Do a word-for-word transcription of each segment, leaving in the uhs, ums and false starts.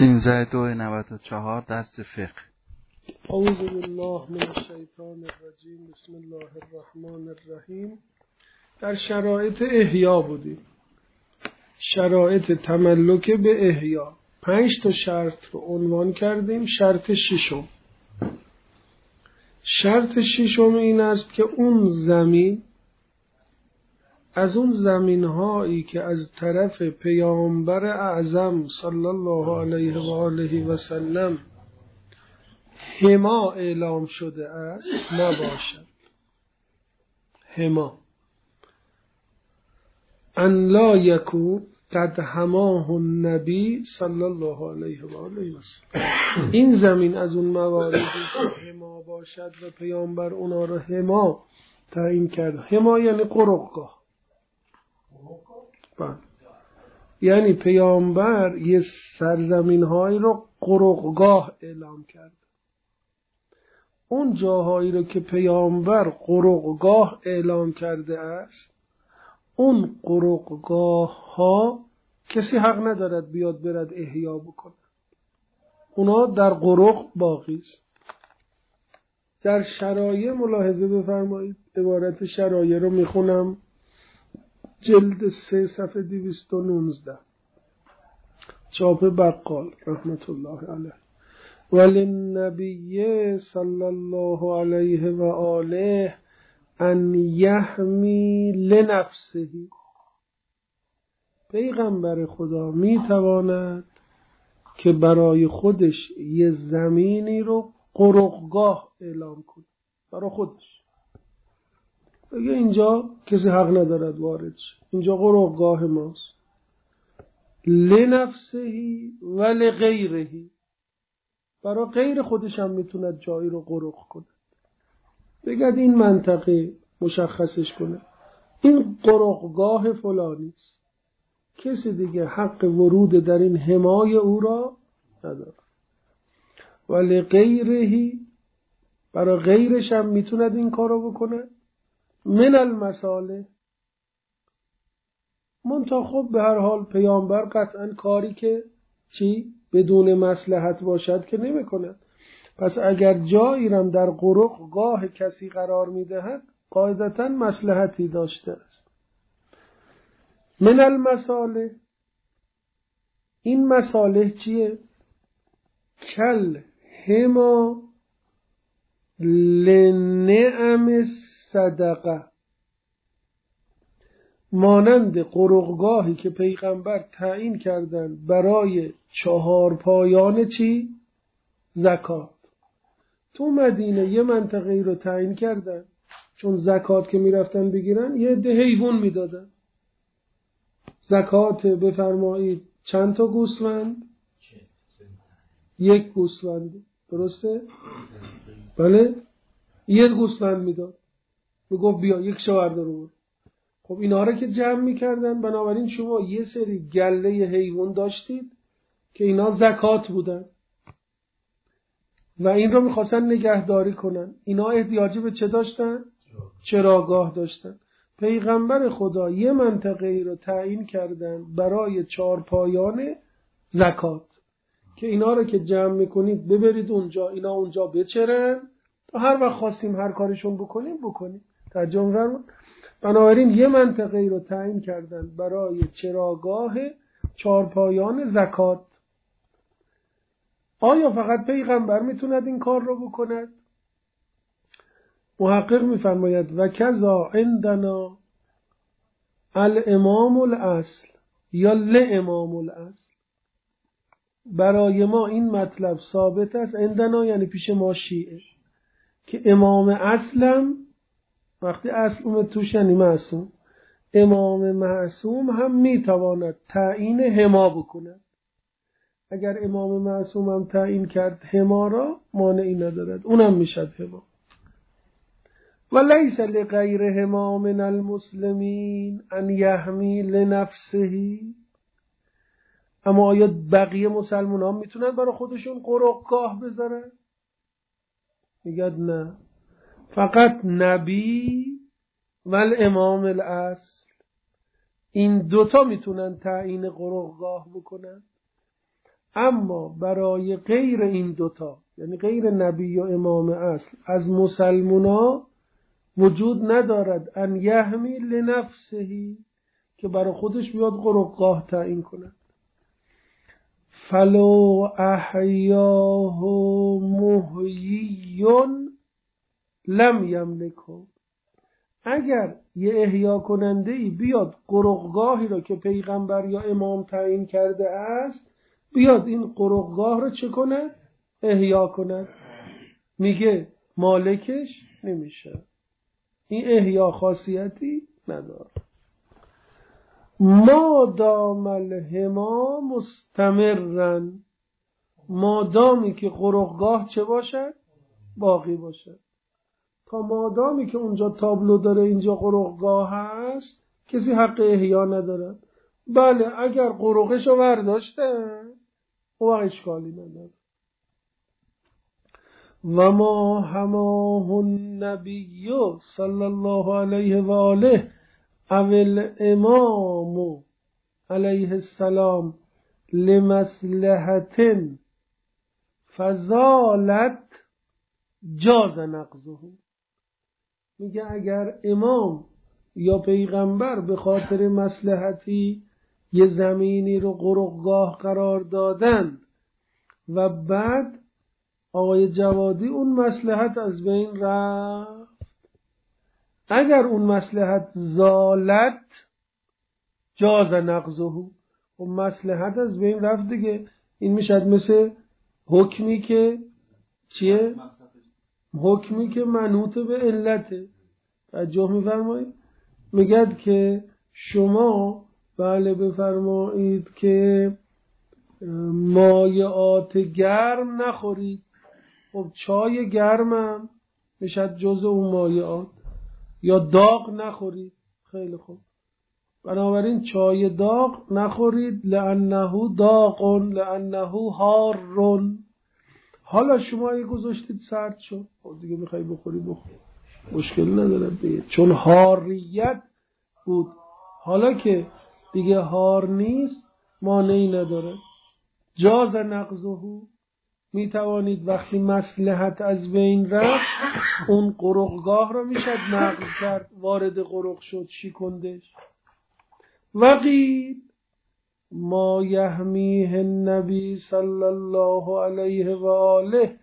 سیزده دو نود و چهار دست فقه. اعوذ بالله من الشیطان الرجیم. بسم الله الرحمن الرحیم. در شرایط احیا بودیم، شرایط تملک به احیا. پنج تا شرط رو عنوان کردیم. شرط ششم شرط ششم این است که اون زمین از اون زمین هایی که از طرف پیامبر اعظم صلی الله علیه و آله و سلم حما اعلام شده است نباشد. حما ان لا یکون قد حماه النبی صلی الله علیه و آله و سلم. این زمین از اون مواردی که حما باشد و پیامبر اونا رو حما تعیین کرد. حما یعنی قرقگاه. بله. یعنی پیامبر یه سرزمین هایی رو قرقگاه اعلام کرد. اون جاهایی رو که پیامبر قرقگاه اعلام کرده است، اون قرقگاه ها کسی حق ندارد بیاد برد احیا بکنه. اونا در قرق باقی است. در شرایع ملاحظه بفرمایید. عبارت شرایع رو میخونم. جلد سه صفحه دویست و نوزده چاپ بقال رحمت الله علیه. وللنبی صلی الله علیه و آله ان یحمی لنفسه. پیغمبر خدا میتواند که برای خودش یه زمینی رو قرقگاه اعلام کنه برای خودش. بگه اینجا کسی حق ندارد وارد شه، اینجا قرقگاه ماست. لنفسهی و لغیرهی. برای غیر خودش هم میتوند جایی رو قرق کنه. بگد این منطقه مشخصش کنه، این قرقگاه فلانیست، کسی دیگه حق ورود در این حمای او را نداره. و لغیرهی. برای غیرش هم میتوند این کارو بکنه. من المصالح. منتها خب به هر حال پیامبر قطعا کاری که چی بدون مصلحت باشد که نمی کند. پس اگر جایی را در قرقگاه کسی قرار می دهد قاعدتا مصلحتی داشته است. من المصالح. این مصالح چیه؟ کل حما لنعم صدقه. مانند قرقگاهی که پیغمبر تعیین کردن برای چهار پایان چی؟ زکات. تو مدینه یه منطقه رو تعیین کردن، چون زکات که میرفتن بگیرن یه عده حیوان میدادن. زکات بفرمایید چند تا گوسفند؟ یک گوسفند. درسته؟ بله؟ یک گوسفند میداد. میگفت بیا یک شاورده رو. خب اینا رو که جمع میکردن، بنابراین شما یه سری گله حیوان داشتید که اینا زکات بودن و این رو میخواستن نگهداری کنن. اینا احتیاجی به چه داشتن؟ چراگاه داشتن. پیغمبر خدا یه منطقه ای رو تعیین کردن برای چارپایان زکات که اینا رو که جمع میکنید ببرید اونجا، اینا اونجا بچرن تا هر وقت خواستیم هر کارشون بکنیم بکنیم. ترجمه فرمون. بنابراین یه منطقه ای رو تعیین کردن برای چراگاه چارپایان زکات. آیا فقط پیغمبر میتوند این کار رو بکند؟ محقق میفرماید و کذا عندنا الامام الاصل یا لامام الاصل. برای ما این مطلب ثابت است. عندنا یعنی پیش ما شیعه، که امام اصلم وقتی اصل اومد توش یعنی معصوم، امام معصوم هم میتواند تعیین حما بکند. اگر امام معصوم هم تعیین کرد حما را، مانعی ندارد، اونم میشد حما. و لیس لغیر حما من المسلمین ان یحمی لنفسه. اما آیا بقیه مسلمان ها میتونن برای خودشون قرقگاه بذارن؟ میگد نه، فقط نبی و الامام الاصل، این دوتا میتونن تعیین قرقگاه بکنن. اما برای غیر این دوتا، یعنی غیر نبی و امام اصل، از مسلمونا وجود ندارد ان یحمی لنفسه، که برای خودش بیاد قرقگاه تعیین کند. فلو احیاه محییون لم یملکه، اگر یه احیا کننده ای بیاد قرقگاهی را که پیغمبر یا امام تعیین کرده است، بیاد این قرقگاه را چه کند؟ احیا کند. میگه مالکش نمیشه. این احیا خاصیتی نداره. ما دام الحما مستمرن، مادامی که قرقگاه چه باشد؟ باقی باشد. تا مادامی که اونجا تابلو داره اینجا قرقگاه هست، کسی حق احیا نداره. بله اگر قرقش رو برداشته او اشکالی نداره. و ما هماه النبی صلی الله علیه و آله اول امام علیه السلام لمصلحت فزالت جاز نقضه. میگه اگر امام یا پیغمبر به خاطر مصلحتی یه زمینی رو قرقگاه قرار دادن و بعد آقای جوادی اون مصلحت از بین رفت، اگر اون مصلحت زالت جاز نقضه، و مصلحت از بین رفت دیگه، این میشد مثل حکمی که چیه؟ حکمی که منوط به علته. توجه میفرمایید؟ میگد که شما بله بفرمایید که مایعات گرم نخورید، خب چای گرمم میشد جز اون مایعات. یا داغ نخورید، خیلی خوب، بنابراین چای داغ نخورید لانه داغ لانه حار. حالا شما یه گذاشتید سرد شد، خب دیگه میخوای بخوری بخور، مشکل نداره دیگه، چون حاریت بود. حالا که دیگه حار نیست مانعی نداره. جاز نقضه، می توانید وقتی مصلحت از بین رفت اون قرقگاه را میشد نقض کرد، وارد قرق شد شیکندش. وقیل ما یحمیه النبی صلی الله علیه و آله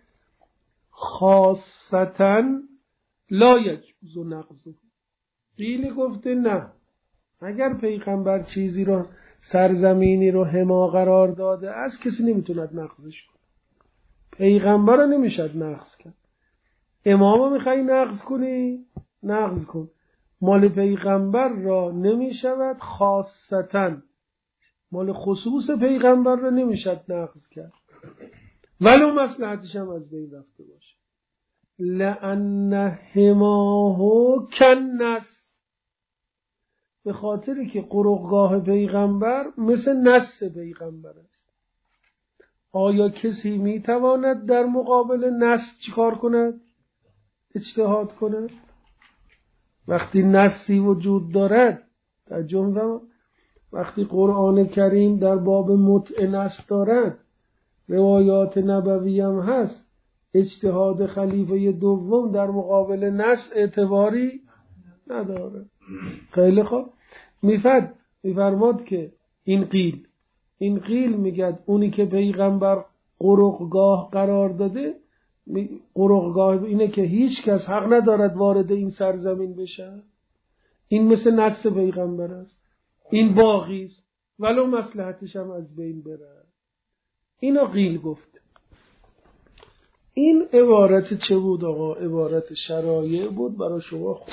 خاصتا لا یجوز نقضه. قیل گفته نه، اگر پیغمبر چیزی رو سرزمینی رو حما قرار داده است کسی نمیتوند نقضش کنه. پیغمبر رو نمیشد نقض کرد. امامو میخوای نقض کنی نقض کن، مال پیغمبر را نمیشود خاصتا، مال خصوص پیغمبر را نمیشد نقض کرد ولو مصلحتش هم از بین رفته باشه. لأن حماه کنس، به خاطری که قرقگاه پیغمبر مثل نس پیغمبر است. آیا کسی میتواند در مقابل نس چیکار کند؟ اجتهاد کند؟ وقتی نسی وجود دارد، در جمله وقتی قرآن کریم در باب متع نس دارد، روایات نبوی هم هست، اجتهاد خلیفه دوم در مقابل نس اعتباری نداره. خیلی خوب، میفرد میفرماد که این قیل این قیل میگد اونی که پیغمبر قرقگاه قرار داده، قرقگاه اینه که هیچ کس حق ندارد وارد این سرزمین بشه، این مثل نص پیغمبر است، این باقی است ولو مصلحتش هم از بین بره. اینو قیل گفت. این عبارت چه بود آقا؟ عبارت شرایع بود برای شما. خود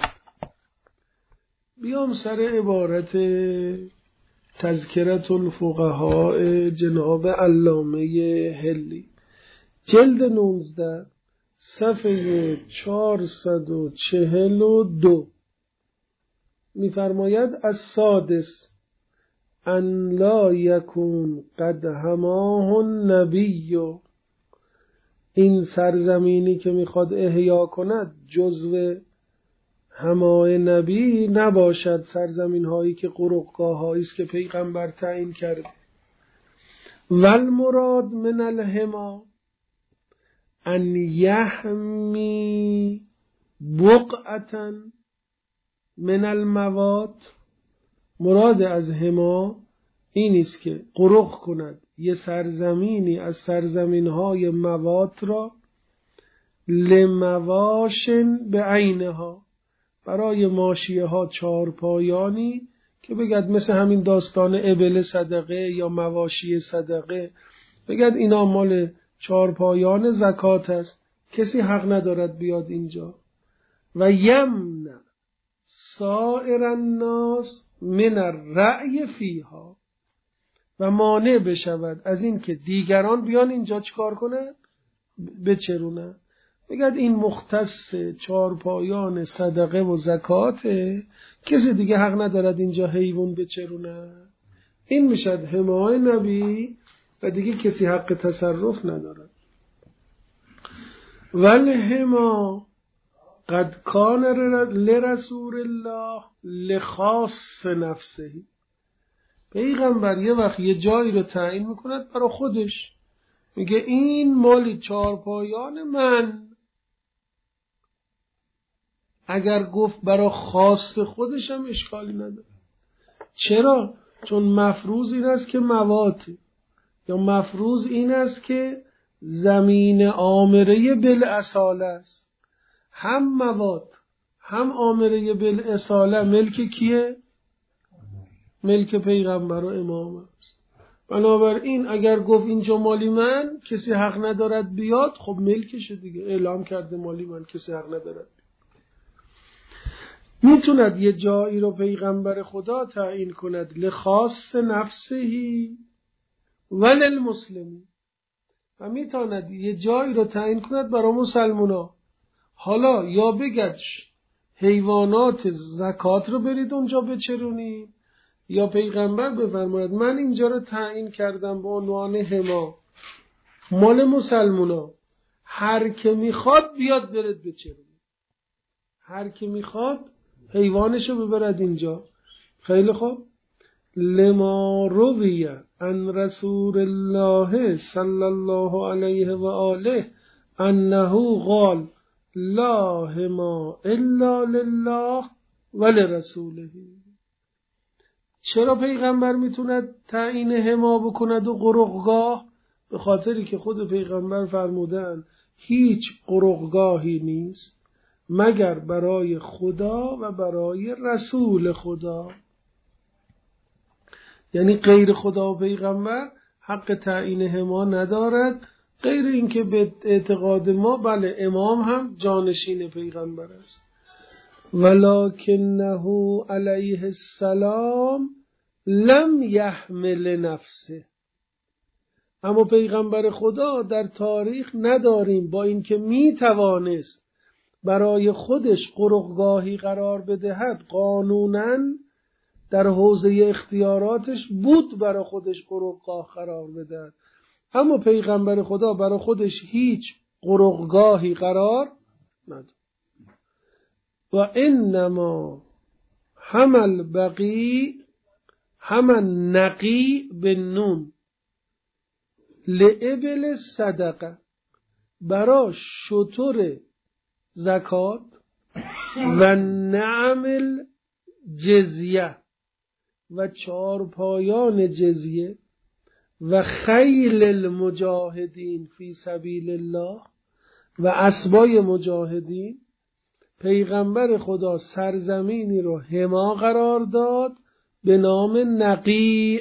بیام سر عبارت تذکرة الفقهاء جناب علامه حلی، جلد نوزده صفحه چهارصد و چهل و دو می‌فرماید السادس ان لا یکون قد حماه النبی، این سرزمینی که میخواد احیا کند جزو حمای نبی نباشد، سرزمین هایی که قرقگاه هایی است که پیغمبر تعیین کرد. والمراد من الحما ان یحمی بقعة من المواد. مراد از حما این است که قرق کند یه سرزمینی از سرزمین‌های موات را، لمواشن به عینها، برای ماشیه ها چارپایانی که بگد مثل همین داستان ابل صدقه یا مواشی صدقه، بگد اینا مال چارپایان زکات است، کسی حق ندارد بیاد اینجا. و یمنع سائر الناس من الرأی فیها، و مانع بشود از این که دیگران بیان اینجا چیکار کنن؟ بچرونن. بگد این مختص چارپایان صدقه و زکاته، کسی دیگه حق ندارد اینجا حیوان بچرونه. این میشد حمای نبی و دیگه کسی حق تصرف ندارد. والحما قد کان لرسول الله لخاص نفسه. پیغمبر یه وقت یه جایی رو تعیین میکند برای خودش، میگه این مالی چارپایان من. اگر گفت برای خاص خودش هم اشکالی نداره. چرا؟ چون مفروض این است که مواته، یا مفروض این است که زمین آمره بالاصاله است. هم مواد هم آمره بالاصاله ملک کیه؟ ملک پیغمبر و امام است. بنابراین اگر گفت اینجا مالی من، کسی حق ندارد بیاد، خب ملکشه دیگه، اعلام کرده مالی من، کسی حق ندارد. میتوند یه جایی رو پیغمبر خدا تعیین کند لخاص نفسهی وللمسلمین، و میتواند یه جایی رو تعیین کند برای مسلمونا. حالا یا بگد حیوانات زکات رو برید اونجا بچرونید، یا پیغمبر بفرماید من اینجا رو تعیین کردم به عنوان حما مال مسلمونا، هر که میخواد بیاد برد بچرونید، هر که میخواد حیوانشو ببرد اینجا. خیلی خوب. لما روی عن رسول الله صلی الله علیه و آله انه قال لا حما الا لله ولرسوله. چرا پیغمبر میتوند تعیین حما بکند و قرقگاه؟ به خاطری که خود پیغمبر فرمودن هیچ قرقگاهی نیست مگر برای خدا و برای رسول خدا. یعنی غیر خدا و پیغمبر حق تعیین حما ندارد، غیر اینکه به اعتقاد ما بله امام هم جانشین پیغمبر است. ولکنه علیه السلام لم یحمل نفسه. اما پیغمبر خدا در تاریخ نداریم با اینکه می توانست برای خودش قرقگاهی قرار بدهد، قانوناً در حوزه اختیاراتش بود برای خودش قرقگاه قرار بدهد، اما پیغمبر خدا برای خودش هیچ قرقگاهی قرار نداد. و انما همل بقی همل نقی به نون لعبل صدقه، برای شتر زکات و نعمل جزیه و چارپایان جزیه و خیل المجاهدین فی سبیل الله و اسبای مجاهدین، پیغمبر خدا سرزمینی رو حما قرار داد به نام نقیع.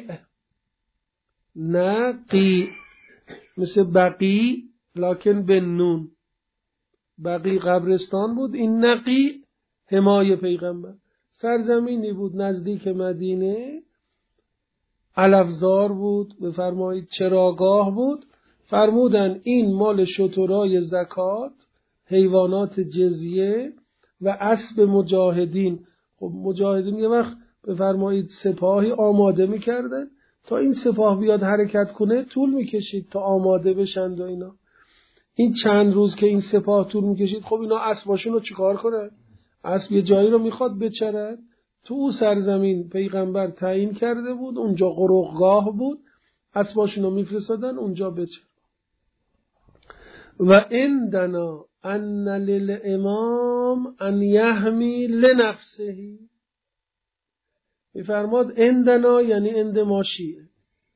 نقیع مثل بقی لکن به نون، بقی قبرستان بود، این نقیع حمای پیغمبر. سرزمینی بود نزدیک مدینه، علفزار بود، بفرمایید چراگاه بود. فرمودن این مال شترای زکات، حیوانات جزیه و اسب مجاهدین. خب مجاهدین یه وقت بفرمایید سپاهی آماده میکردن، تا این سپاه بیاد حرکت کنه طول میکشید تا آماده بشند و اینا. این چند روز که این سپاه طول میکشید، خب اینا اسباشون رو چیکار کنن؟ اسب یه جایی رو میخواد بچرد. تو او سرزمین پیغمبر تعیین کرده بود، اونجا قرقگاه بود، اسباشون رو میفرستادن اونجا بچه. و عندنا ان للامام ان یحمی لنفسه، میفرماد عندنا یعنی عند ما شیعه،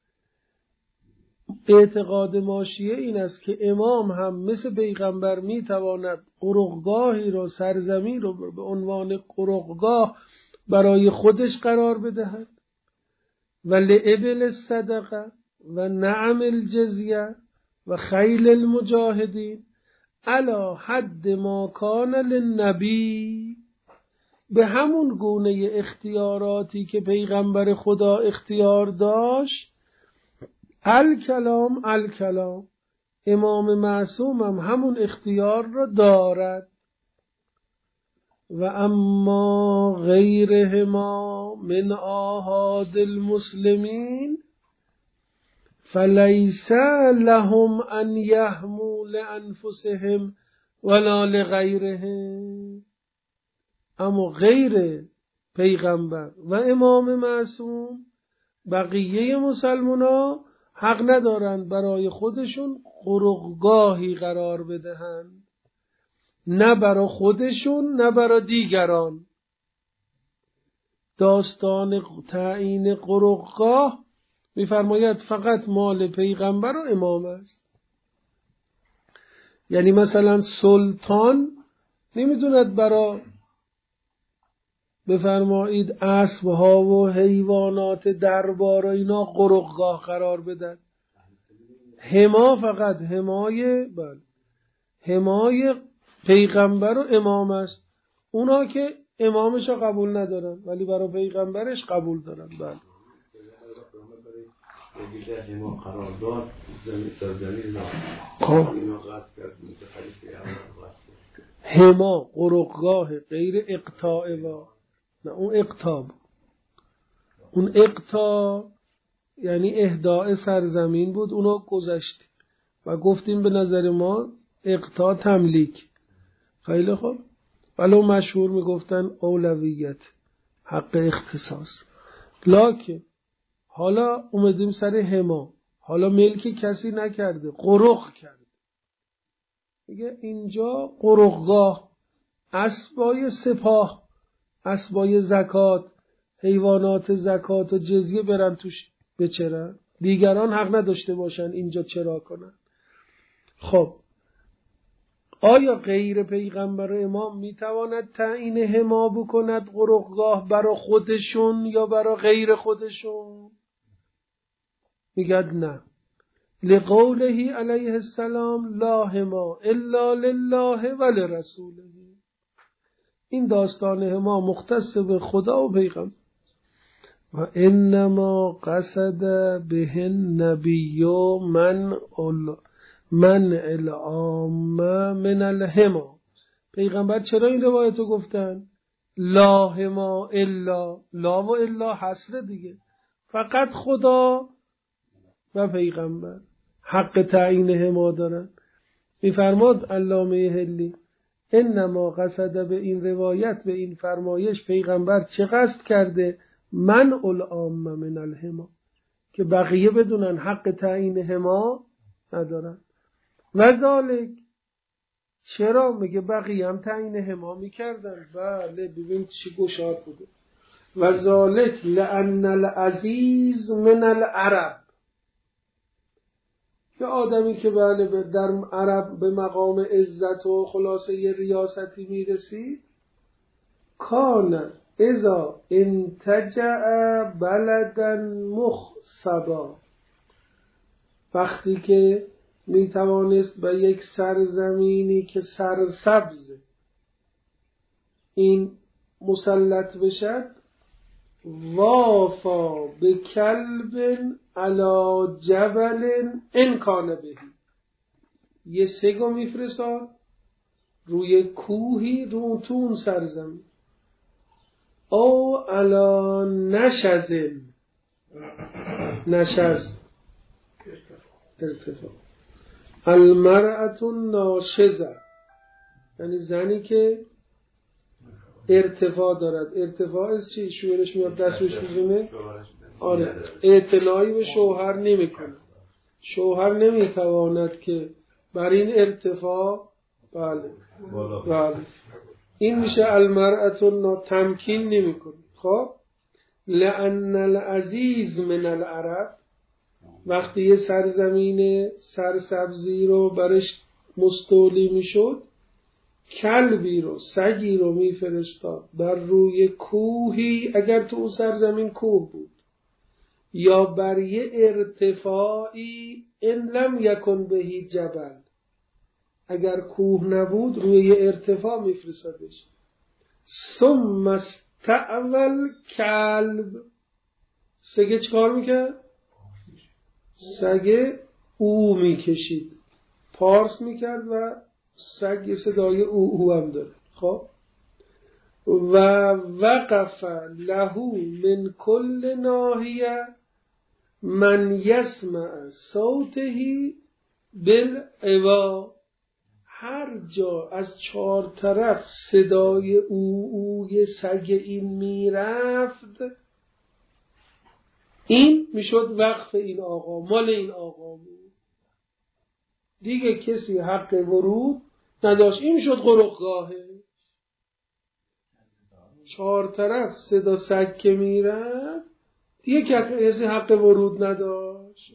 اعتقاد ما شیعه این است که امام هم مثل پیغمبر میتواند قرقگاهی رو، سرزمین رو به عنوان قرقگاه برای خودش قرار بدهد و لابل الصدقه و نعم الجزیه و خیل المجاهدین علی حد ما کان للنبی، به همون گونه اختیاراتی که پیغمبر خدا اختیار داشت. الکلام الکلام، امام معصوم هم همون اختیار را دارد. و اما غیرهما من آحاد المسلمین فلیس لهم ان یحموا لانفسهم ولا لغیرهم، اما غیر پیغمبر و امام معصوم بقیه مسلمانا حق ندارند برای خودشون قرقگاهی قرار بدهند، نه برای خودشون نه برای دیگران. داستان تعیین قرقگاه میفرماید فقط مال پیغمبر و امام است. یعنی مثلا سلطان نمیدوند برای بفرمایید اسبها و حیوانات دربار و اینا قرقگاه قرار بدن. حما فقط حمای بله حمای پیغمبر و امام است. اونا که امامش رو قبول ندارن ولی برای پیغمبرش قبول دارن. بله دیگه حما قرار داد زمین سرزمین را اینا غصب کرد، مثل خلیفه اول غصب کرد. حما قرقگاه غیر اقطاع و نه اون اقطاع بود. اون اقطاع یعنی اهداء سرزمین بود، اونو گذشتیم و گفتیم به نظر ما اقطاع تملیک. خیلی خوب، ولو مشهور میگفتن اولویت، حق اختصاص. لکن حالا اومدیم سر حما، حالا ملک کسی نکرده، قرق کرده. میگه اینجا قرقگاه، اسبای سپاه، اسبای زکات، حیوانات زکات و جزیه برن توش بچرن، دیگران حق نداشته باشن اینجا چرا کنن. خب آیا غیر پیغمبر و امام میتواند تعیین حما بکند قرقگاه برای خودشون یا برای غیر خودشون؟ میگه نه. لقوله علیه السلام لا حما الا لله و لرسوله، این داستان حما مختص به خدا و پیغمبر. و انما قصد به النبی من من العامه من الحما. پیغمبر چرا این روایتو گفتن؟ لا حما الا، لا و الا حسره دیگه، فقط خدا و پیغمبر حق تعیین حما دارن. میفرماد علامه هلی انما قصد، به این روایت به این فرمایش پیغمبر چه قصد کرده؟ من العامه من الحما، که بقیه بدونن حق تعیین حما ندارن. و ذالک، چرا؟ میگه بقیه هم تعیین حما میکردن. بله ببین چی گشاد بوده. و ذالک لان العزیز من العرب، یه آدمی که بله در عرب به مقام عزت و خلاصه یه ریاستی میرسید، کان اذا انتجع بلدا مخصبا، وقتی که میتوانست به یک سرزمینی که سرسبز این مسلط بشد، وافا به کلب علا جبل انکان بهی، یه سگو میفرستاد روی کوهی رو تو اون سرزمین، او علا نشزن، نشز ارتفاع، المرأة ناشزه یعنی زنی که ارتفاع دارد. ارتفاع از چی؟ شوهرش میاد دست بهش میزنه آره اعتنایی به شوهر نمیکنه. شوهر نمیتواند که بر این ارتفاع بله بله این میشه المرأة تمکین نمیکنه. خب لأن العزیز من العرب، وقتی یه سرزمین سرسبزی رو برش مستولی میشد، کلبی رو سگی رو میفرستاد بر روی کوهی، اگر تو اون سرزمین کوه بود، یا بر یه ارتفاعی ان لم یکن بهی جبل، اگر کوه نبود روی یه ارتفاع میفرستادش. ثم استعول کلب، سگه چکار میکرد؟ سگه او میکشید، پارس میکرد و سگ یه صدای او او هم داره. خب و وقف له من کل ناحیه من یسمع صوته بالعوا، هر جا از چهار طرف صدای او اوی سگ این میرفت، این میشد وقف این آقا، مال این آقا بود، دیگه کسی حق ورود نداشت. این شد قرقگاهه. چهار طرف صدا سگ که میرفت دیگه کسی حق ورود نداشت.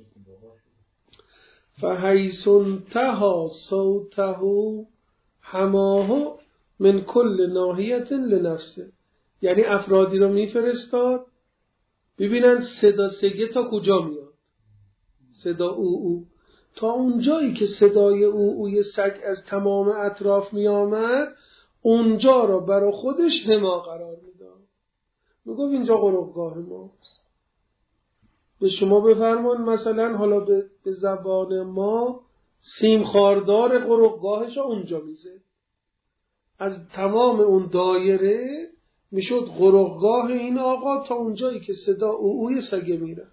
فحیث انتهى صوته حماه من کل ناحیت لنفسه، یعنی افرادی رو میفرستاد ببینن صدا سگه تا کجا میاد، صدا او او تا اونجایی که صدای او اوی سگ از تمام اطراف می آمد، اونجا را برای خودش حما قرار میداد. میگفت اینجا قربگاه ماست. به شما بفرمان مثلا حالا به زبان ما سیم خاردار قربگاهش اونجا میزه، از تمام اون دایره میشد قربگاه این آقا تا اونجایی که صدا او اوی سگه میره.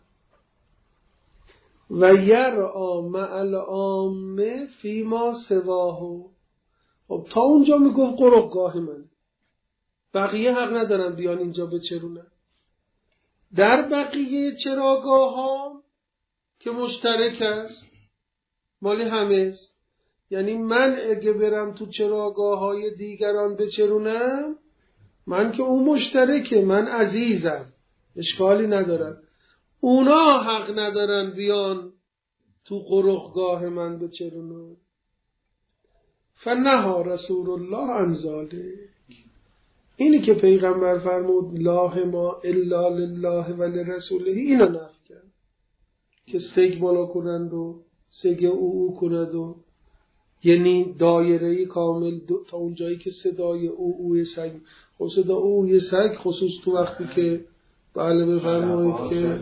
و یرعا مع العامه فیما سواه، خب تا اونجا میگفت قربگاه من، بقیه حق ندارن بیان اینجا بچرونن. در بقیه چراگاه ها که مشترک است، مالی همه است، یعنی من اگه برم تو چراگاه های دیگران بچرونم، من که اون مشترکه، من عزیزم، اشکالی ندارم، اونا حق ندارن بیان تو قرخگاه من بچرونن. فنها رسول الله عن ذلک، اینی که پیغمبر فرمود لا ما الا لله و لرسوله، اینو نفی کرد که سگ بالا کنند و سگ او او کند، و یعنی دایره کامل تا اونجایی که صدای او اوی سگ، خب صدا او اوی سگ خصوص تو وقتی که بله بفرمایید که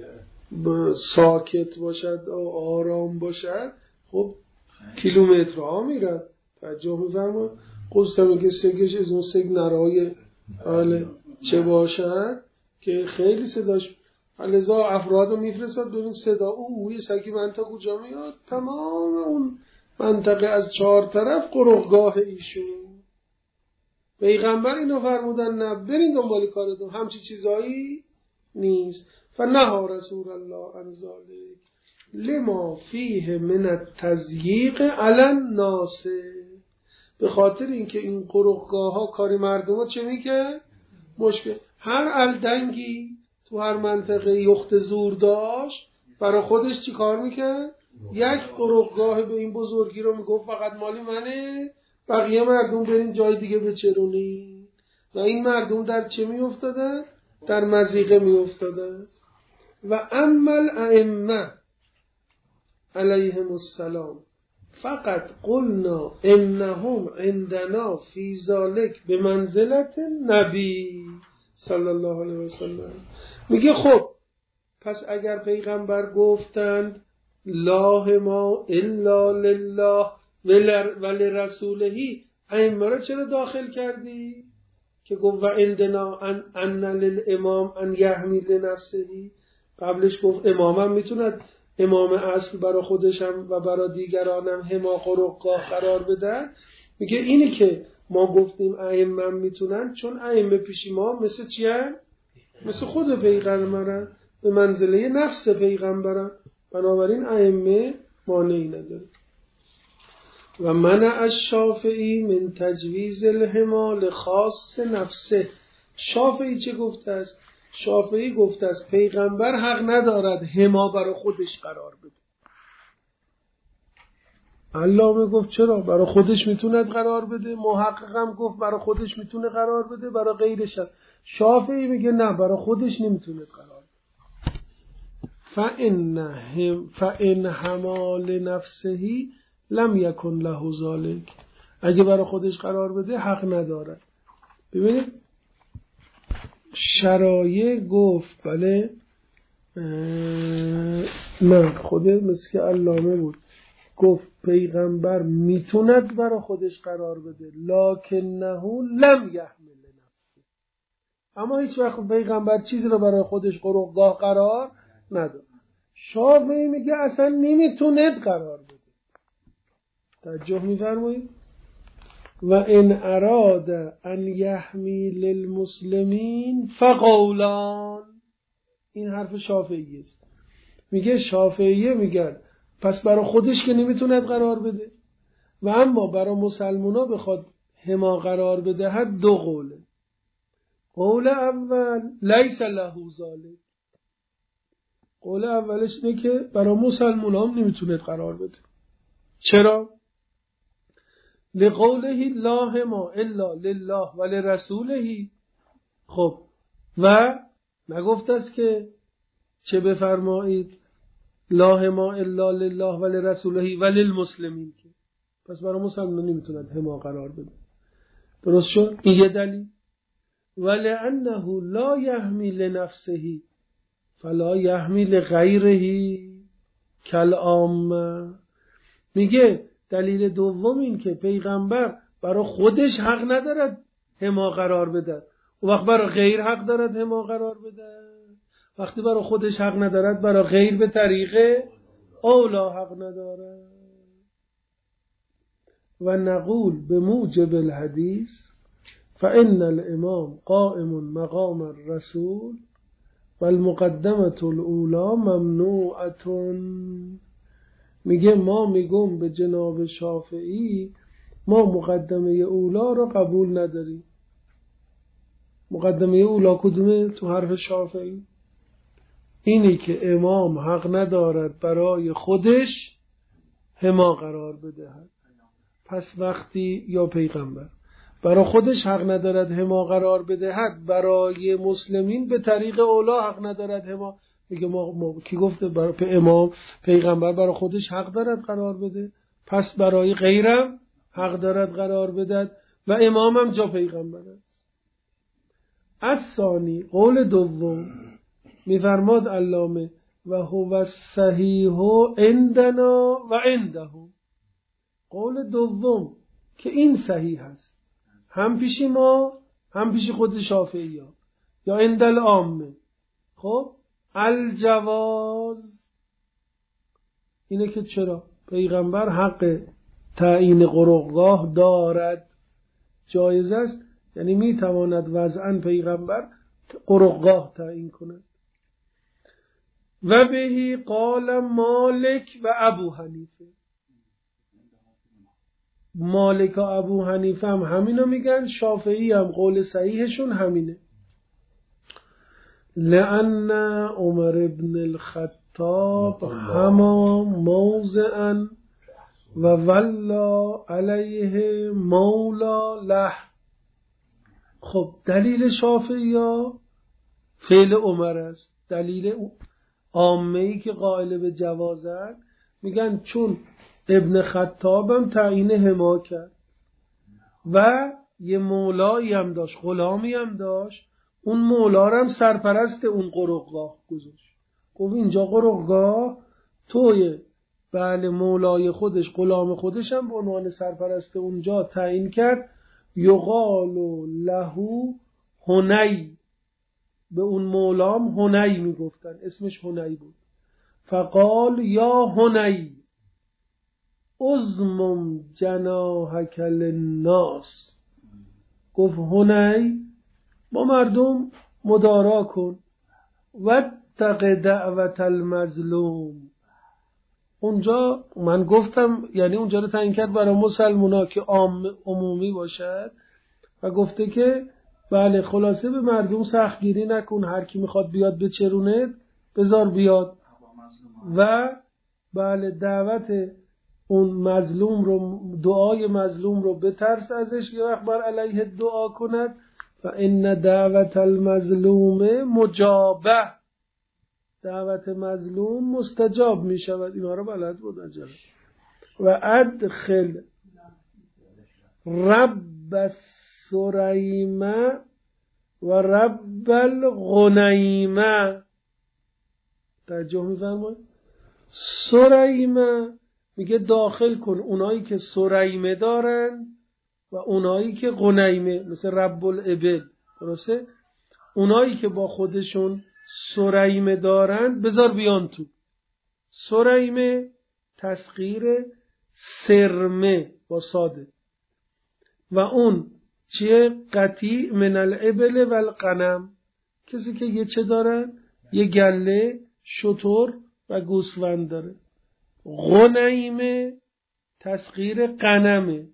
ساکت باشد و آرام باشد، خب کیلومترها میرد. توجه می‌فرمایید خصوصا میگه سگش از اون سگ نرای بله چه باشد که خیلی صداش، لذا افراد رو میفرستاد ببین صدا او اوی سگی من تا کجا میاد، تمام اون منطقه از چهار طرف قرخگاه ایشون. پیغمبر اینو فرمودن نه برین دنبال کارتون، همچی چیزایی نیست. فنها رسول الله عن ذلک لما فیه من التضییق علی الناس، به خاطر اینکه این قرخگاه ها کاری مردم ها چه میکرد؟ مشکل. هر الدنگی تو هر منطقه یخت زور داشت، برای خودش چی کار میکرد؟ یک قرخگاه به این بزرگی رو میگفت فقط مالی منه، بقیه مردم برین جای دیگه بچرونی. و این مردم در چه میافتادن؟ در مضیقه میافتادن. و امل ائمه علیهم السلام فقط قلنا انهم عندنا فی ذلک بمنزلت نبی صلی الله علیه وسلم. میگه خب پس اگر پیغمبر گفتند لا ما الا لله و لرسوله، ائمه را چرا داخل کردی؟ که گفت و عندنا ان ان للامام ان یحمل لنفسه، قبلش گفت امامم میتوند امام اصل برای خودشم و برای دیگرانم حما قرخگاه قرار بدن. میگه اینی که ما گفتیم ائمه میتونن، چون ائمه پیش ما مثل چیه؟ مثل خود پیغمبرن. به منزله نفس پیغمبرن، بنابراین ائمه مانعی نداره. و منع الشافعی من تجویز الحمال خاص نفسه. شافعی چه گفته است؟ شافعی گفته است پیغمبر حق ندارد حما برای خودش قرار بده. علامه گفت چرا؟ برای خودش میتوند قرار بده. محققم گفت برای خودش میتونه قرار بده، برای غیرش. شافعی میگه نه، برای خودش نمیتونه قرار بده. فإن هم فإن حمال نفسهی لم یکن له ذلک. اگه برای خودش قرار بده حق نداره. ببینید شرایع گفت بله نه خود مثل که علامه بود گفت پیغمبر میتوند برای خودش قرار بده لکنه لم یحمل نفسه، اما هیچ وقت پیغمبر چیزی رو برای خودش قرارگاه قرار نداد. شافعی میگه اصلا نمیتوند قرار بده. توجه می‌فرمایید؟ و ان اراد ان یحمیل المسلمین فقولان. این حرف شافعی است. میگه شافعیه میگن پس برای خودش که نمیتوند قرار بده و اما برای مسلمونا بخواد حما قرار بدهد دو قوله. قول اول لیس له ذلک. قول اولش اینه که برای مسلمونا هم نمیتوند قرار بده. چرا؟ لقوله لا حما الا لله و لرسوله. خب و نگفت است که چه بفرمایید لا حما الا لله و لرسوله و للمسلمین، که پس برای مسلمان نمیتوند حما قرار بده. درست شد؟ این یه دلیل. ولانه لا یحمی لنفسه فلا یحمی لغیره کالعامه. میگه دلیل دوم این که پیغمبر برای خودش حق ندارد حما قرار بده، و وقت برای غیر حق دارد حما قرار بده. وقتی برای خودش حق ندارد برای غیر به طریق اولا حق ندارد. و نقول به موجب الحدیث فإن الامام قائم مقام الرسول والمقدمة الاولى ممنوعة. میگه ما میگم به جناب شافعی ما مقدمه اولا رو قبول نداریم. مقدمه اولا کدومه تو حرف شافعی؟ اینی که امام حق ندارد برای خودش حما قرار بدهد. پس وقتی یا پیغمبر برای خودش حق ندارد حما قرار بدهد، برای مسلمین به طریق اولا حق ندارد حما. میگه ما, ما کی گفته برای امام پیغمبر برای خودش حق دارد قرار بده، پس برای غیرم حق دارد قرار بدهد و امام هم جا پیغمبر است. از ثانی قول دوم میفرماد علامه و هو الصحیح عندنا و عنده. قول دوم که این صحیح است هم پیش ما هم پیش خود شافعی ها یا عند العامه. خب الجواز اینه که چرا پیغمبر حق تعیین قرارگاه دارد، جایز است، یعنی میتواند وضعاً پیغمبر قرارگاه تعیین کند. و بهی قال مالک و ابو حنیفه. مالک و ابو حنیفه هم همینو میگن، شافعی هم قول صحیحشون همینه. لأن عمر ابن الخطاب هما موضعا و ولا علیه مولا له. خب دلیل شافعی ها فعل عمر است. دلیل عامه‌ای که قائل به جوازن میگن چون ابن خطاب هم تعیین حما کرد و یه مولایی هم داشت، غلامی هم داشت، اون مولا هم سرپرست اون قرقگاه گذاشت. گفت اینجا قرقگاه توی بله مولای خودش غلام خودش هم به عنوان سرپرست اونجا تعیین کرد. یقال لهو هنی، به اون مولام هنی میگفتن، اسمش هنی بود. فقال یا هنی ازمم جناحک للناس. گفت هنی با مردم مدارا کن و اتق دعوت المظلوم. اونجا من گفتم یعنی اونجا رو تعیین کرد برای مسلمونا که عام عمومی باشد و گفته که بله خلاصه به مردم سختگیری نکن، هر کی میخواد بیاد بچرونه بذار بیاد و بله دعوت اون مظلوم رو، دعای مظلوم رو بترس ازش یا اخبار علیه دعا کند و ان دعوت المظلوم مجابه، دعوت مظلوم مستجاب می شود. اینها رو بلد بود اجلا. و ادخل رب السریمه و رب الغنیمه. توجه می فرمایید؟ سریمه میگه داخل کن اونایی که سریمه دارن و اونایی که غنیمه، مثل رب الابل. درسته؟ اونایی که با خودشون سریمه دارن بذار بیان تو. سریمه تسخیر سرمه با ساده و اون چیه؟ قطیع من الابل و الغنم، کسی که یه چه دارن؟ یه گله، شتر و گوسفند داره. غنیمه تسخیر غنمه،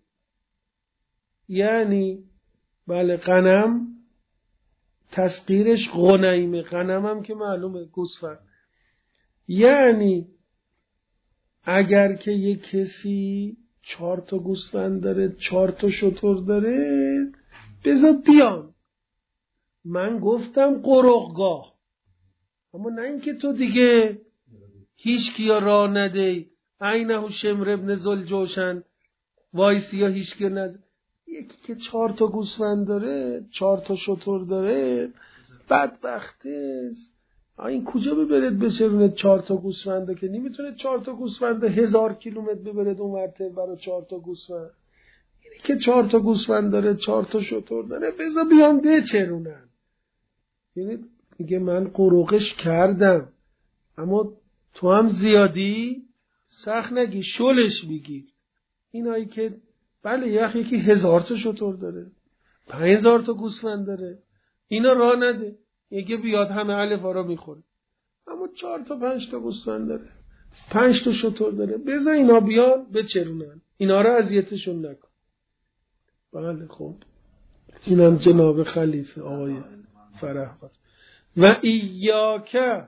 یعنی بله غنم تسخیرش غنیمه، غنم هم که معلومه گوسفند. یعنی اگر که یک کسی چهار تا گوسفند داره، چهار تا شتر داره، بذار بیان. من گفتم قرقگاه، اما نه اینکه تو دیگه هیچ کیا راه نده، عینه شمر ابن زلجوشن وایسی یا هیچ کیا نزد. یکی که چهار تا گوسفند داره، چهار تا شتر داره، بدبخت است. این کجا ببرد بچرونه چهار تا گوسفنده که نمیتونه چهار تا گوسفنده هزار کیلومتر ببرد اون ورته برای چهار تا گوسفند. اینی که چهار تا گوسفند داره، چهار تا شتر داره، بذار بیان بچرونن. یعنی میگه من قروقش کردم، اما تو هم زیادی سخت نگی، شلش بگیر. اینایی که بله یخ یکی هزار تا شتر داره، پنج هزار تا گوسفند داره، اینا راه نده، یکی بیاد همه الفا را میخوره. اما چهار تا پنج تا گوسفند داره، پنج تا شتر داره، بذار اینا بیان بچرونن، اینا را اذیتشون نکن. بله خب اینم جناب خلیفه آقای فرهبر. و ایاک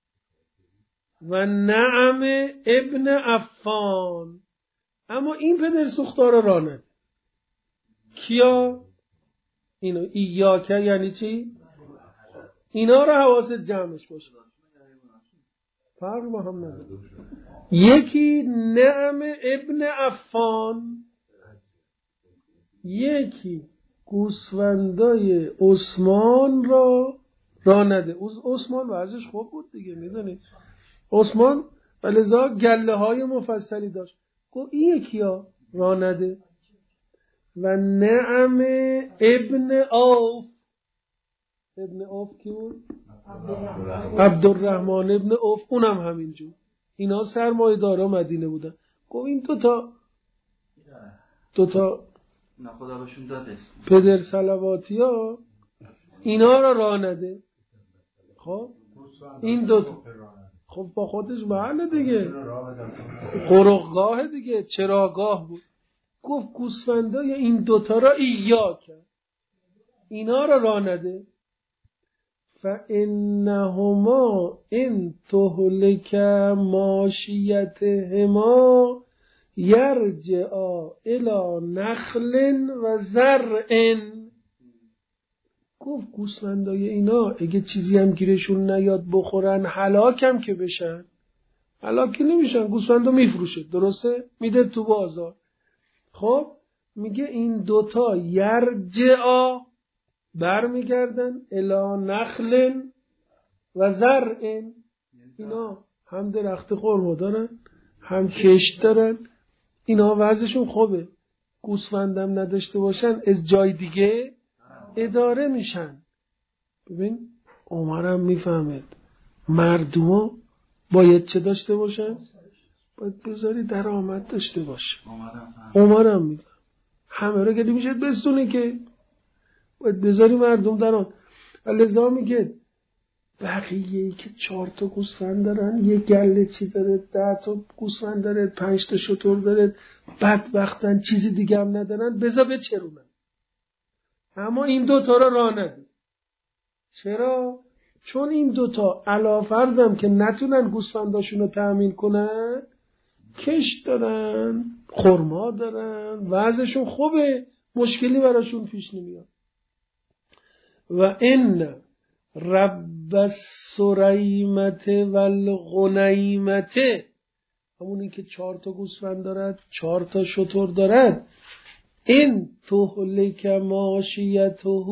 و نعم ابن عفان. اما این پدر سوختارا را نده. کیا؟ اینو ایاک یعنی چی؟ اینا رو حواست جمعش باشه، فرق با هم نداره. یکی نعم ابن عفان، یکی گوسفندای عثمان را را نده. عثمان وضعش خوب بود دیگه، میدونید عثمان ولذا گله های مفصلی داشت. گفت این یکی ها را نده. و نعم ابن عوف. ابن عوف کی بود؟ عبدالرحمن ابن عوف، اونم همینجور. اینا سرمایه دارا مدینه بودن. گفت این دوتا دوتا خدا بهشون داده پدر صلواتی ها اینا را راه نده. خب این دوتا خب با خودش محله دیگه، قرقگاه دیگه، چراگاه بود. گفت گوسفندای این دوتا را ایا کرد، اینا را راه نده. فانهما ان تهلك ماشیتهما یرجعا الی نخل و زرع. گفت گوسفندای اینا اگه چیزی هم گیرشون نیاد بخورن هلاکم که بشن، هلاکی نمیشن، گوسفندو میفروشه، درسته؟ میده تو بازار. خب میگه این دوتا یرجعا برمیگردن الی نخل و زرع. اینا هم درخت خرما دارن هم کشت دارن، اینا وضعشون خوبه. گوسفندم نداشته باشن از جای دیگه اداره میشن. ببین عمرم میفهمید مردم باید چه داشته باشن؟ باید بذاری درآمد داشته باشه. عمرم میفهم همه رو که میشه بسونه که باید بذاری مردم درآمد. لذا میگه بقیه که چهار تا گوسفند دارن، یه گله چی داره، ده تا گوسفند داره، پنج تا شتر داره، بدبختن چیزی دیگه هم ندارن، بذار بچرونن. اما این دوتا را راه نده. چرا؟ چون این دوتا علاوه فرضم که نتونن گوسفنداشون رو تأمین کنن، کش دارن، خرما دارن، وضعشون خوبه، مشکلی براشون پیش نمیاد. و ان رب السریمت والغنیمت، همونی که چهار تا گوسفند دارد، چهار تا شتر دارد، این تهلک ماشیته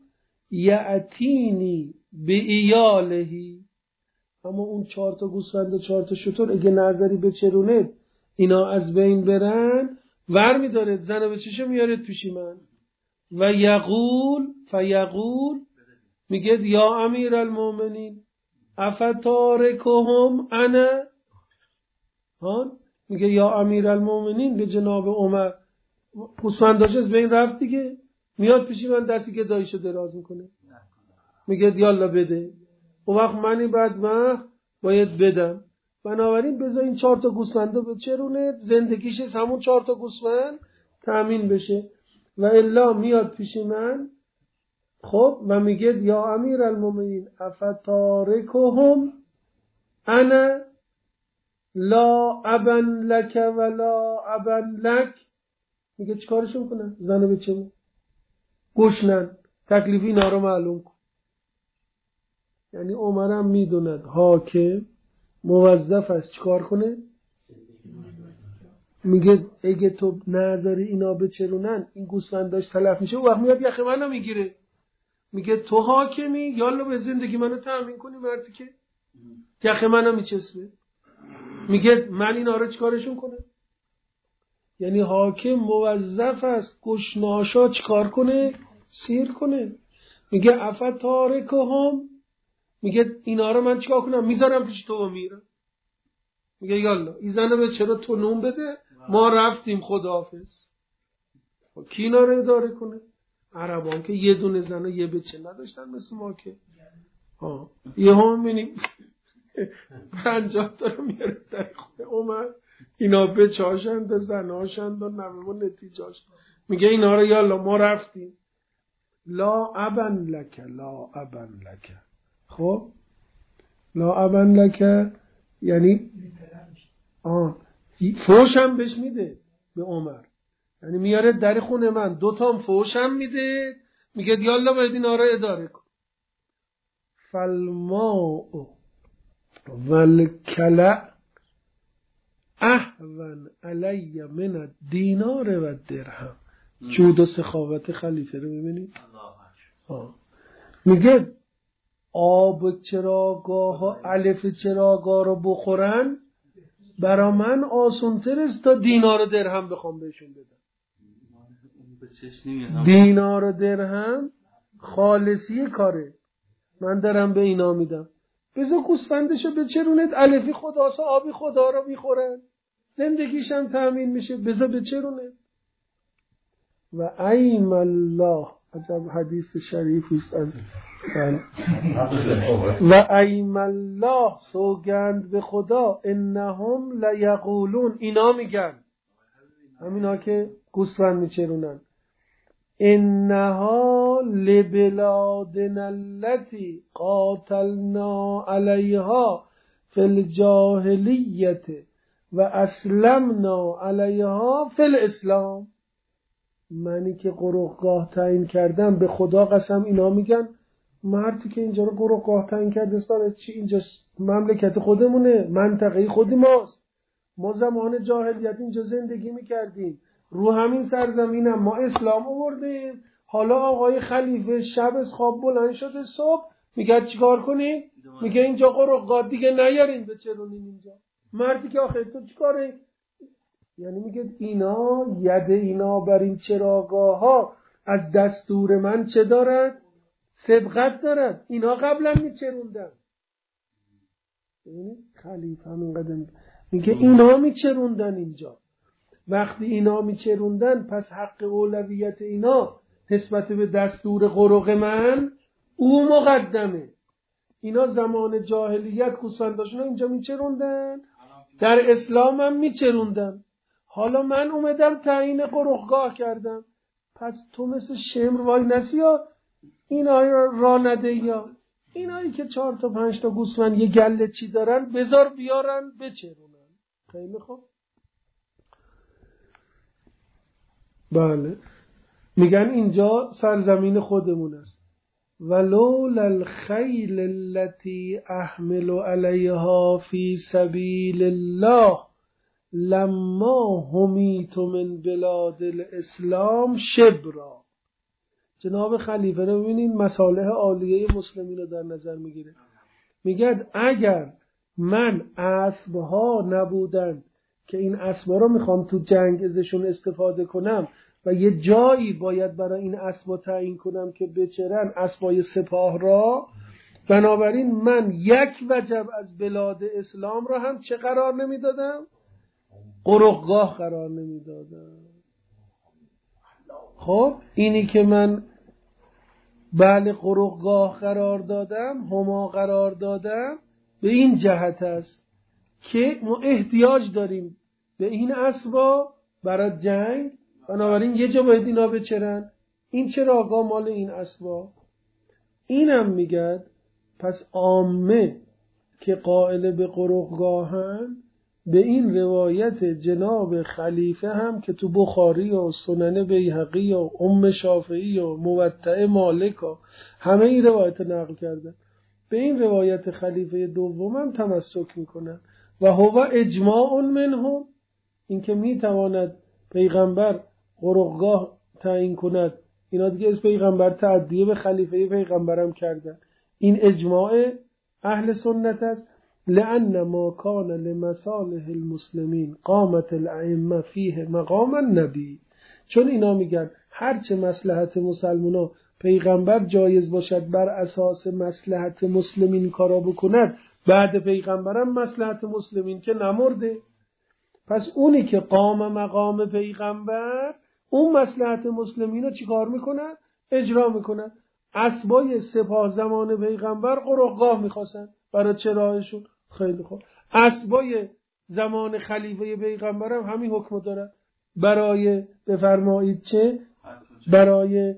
یأتینی به ایالهی، اما اون چهار تا گوسفند و چهار تا شتر اگه نظری بچرونه اینا از بین برن، ور میداره زن به چیشه میارد پیشی من. و یقول فیقول، میگه یا امیر المومنین افتارکهم انا، ها میگه یا امیر المومنین به جناب عمر، گوسفنداش از بین رفت دیگه، میاد پیشی من دستی که دایشو دراز میکنه، میگه یالا بده. اون وقت منی بدبخت باید بدم. بنابراین بذار این چهار تا گوسفندو بچرونه، زندگیش از همون چهار تا گوسفند تأمین بشه. و الا میاد پیش من، خب، و میگه یا امیر المومنین افتارکهم انا لا ابن لک ولا ابن لک، میگه چیکارشون کنن؟ زنو بچه گوشنن، تکلیفی اینا رو معلوم کن. یعنی عمرم میدوند حاکم موظف است چیکار کنه؟ میگه اگه تو نذاری اینا بچرونن این گوسفنداش تلف میشه، اون وقت میاد یخ منو میگیره، میگه تو حاکمی یالا به زندگی منو تأمین کنی، مردی که یخ منو میچسبه. میگه من اینا رو چیکارشون کنه؟ یعنی حاکم موظف است گشناشا چیکار کنه؟ سیر کنه. میگه افتارکهم، میگه اینا رو من چیکار کنم؟ میذارم پیش تو و میرم. میگه یالا این زنه به چرا تو نون بده، ما رفتیم خداحافظ. کی اینا رو اداره کنه؟ عربان که یه دونه زن و یه بچه نداشتن مثل ما که ها یه هم میبینیم پنجاه تا رو میاره در خونه عمر، اینا بچه هاشند و زن هاشند و نمه و نتیجه هاشند. میگه اینا رو یالا ما رفتیم. لا ابن لک لا ابن لک. خب لا ابن لک یعنی آه فوشم بهش میده به عمر، یعنی میاره در خونه من دوتام فوشم میده، میگه یالا باید اینا رو اداره کن. فالماء والکلع اهون علی من الدینار و درهم. جود و سخاوت خلیفه رو میبینید؟ میگه آب چراگاه ها الف چراگاه رو بخورن برا من آسان‌تر است تا دینار و درهم بخوام بهشون بدم. دینار و درهم خالصی کاره، من دارم به اینا میدم. بذار گوسفندشو بچرونید، الفی خداسا آبی خدا رو میخورن، زندگیشم تأمین میشه، بذار بچرونید. و ایم الله، عجب حدیث شریفی است از و ایم الله، سوگند به خدا، انهم لیقولون، اینا میگن، همینا که گوسفند میچرونن، انها لبلادنا التي قاتلنا علیها فی الجاهلیت و اسلمنا علیها فی الاسلام. منی که قرقگاه تعیین کردم، به خدا قسم اینا میگن مردی که اینجا رو قرقگاه تعیین کرده است برای چی؟ اینجا مملکت خودمونه، منطقه خودی ماست، ما زمان جاهلیت اینجا زندگی میکردیم، رو همین سرزمینم ما اسلام آوردیم. حالا آقای خلیفه شب از خواب بلند شده، صبح میگه چیکار کنیم؟ میگه اینجا قرقگاه دیگه نیارین بچرونین اینجا. مردی که آخه تو چیکاره؟ یعنی میگه اینا ید اینا بر این چراگاه ها از دستور من چه دارد؟ سبقت دارد. اینا قبلا میچروندن. یعنی خلیفه همین قدم میگه اینا میچروندن اینجا. وقتی اینا میچروندن پس حق اولویت اینا نسبت به دستور قرق من او مقدمه. اینا زمان جاهلیت گوسفنداشون اینجا میچروندن، در اسلام هم میچروندن. حالا من اومدم تعیین قرقگاه کردم، پس تو مثل شمر وای نسی یا اینا را نده، یا اینایی که چهار تا پنج تا گوسفند یه گله چی دارن بذار بیارن بچرونن. خیلی خوب. بله میگن اینجا سرزمین خودمون است. ولولا الخیل التي احمل علیها فی سبیل الله لما همیت من بلاد الاسلام شبرا. جناب خلیفه رو ببینید مصالح عالیه مسلمین رو در نظر میگیره. میگه اگر من اسبها نبودن که این اسبا رو میخوام تو جنگ ازشون استفاده کنم و یه جایی باید برای این اسبا تعیین کنم که بچرن، اسبای سپاه را، بنابراین من یک وجب از بلاد اسلام را هم چه قرار نمیدادم؟ قرقگاه قرار نمیدادم. خب اینی که من بله قرقگاه قرار دادم، هما قرار دادم، به این جهت است که ما احتیاج داریم به این اسبا برای جنگ، بنابراین یه جا باید اینا بچرن. این چرا آقا مال این اسبا؟ اینم میگد پس عامه که قائل به قرقگاهن به این روایت جناب خلیفه هم که تو بخاری و سنن بیهقی و ام شافعی و موطأ مالک و همه این روایت نقل کردن، به این روایت خلیفه دوم هم تمسک میکنن و هو اجماع منهم، این که میتواند پیغمبر قرقگاه تعیین کند. اینا دیگه از پیغمبر تعدیه به خلیفه پیغمبرم کردن. این اجماع اهل سنت است. لأن ما كان لمصالح المسلمین قامت الائمه فیه مقام النبی. چون اینا میگن هرچه مصلحت مسلمونا پیغمبر جایز باشد بر اساس مصلحت مسلمین کارا بکند، بعد پیغمبرم مصلحت مسلمین که نمرده. پس اونی که قام مقام پیغمبر اون مصلحت مسلمین رو چی کار میکنن؟ اجرا میکنن. اسبای سپاه زمان پیغمبر قرقگاه میخواستن برای چراهشون. خیلی خوب. اسبای زمان خلیفه پیغمبر هم همین حکم دارد، برای بفرمایید چه؟ برای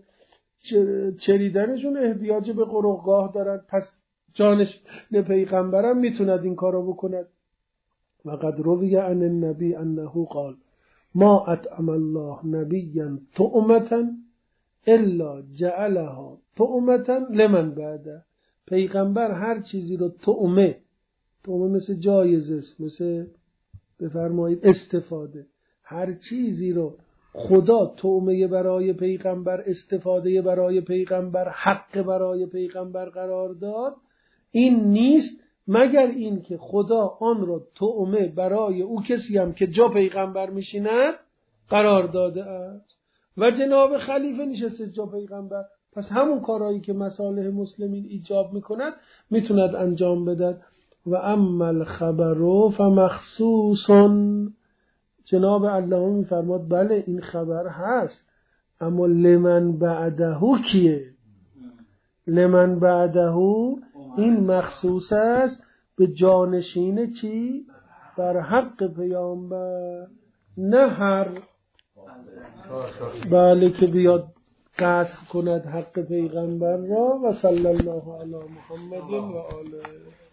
چریدنشون احتیاج به قرقگاه دارن. پس جانش به پیغمبرم میتوند این کارو بکند. وقد روی عن النبی انه قال ما اطعم الله نبیا طعمة الا جعلها طعمة لمن بعده. پیغمبر هر چیزی رو طعمه، طعمه مثل جایزه است، مثل بفرمایید استفاده، هر چیزی رو خدا طعمه برای پیغمبر، استفاده برای پیغمبر، حق برای پیغمبر قرار داد، این نیست مگر این که خدا آن را طعمه برای او کسی هم که جا پیغمبر میشیند قرار داده است و جناب خلیفه نشسته جا پیغمبر. پس همون کارهایی که مصالح مسلمین ایجاب میکند میتوند انجام بدهد. و اما الخبر فمخصوص، جناب الله میفرماد بله این خبر هست، اما لمن بعده کیه؟ لمن بعده این مخصوص است به جانشین چی؟ بر حق پیامبر، نه هر بله که بیاد غصب کند حق پیغمبر را. و صلی الله علی محمد و آله.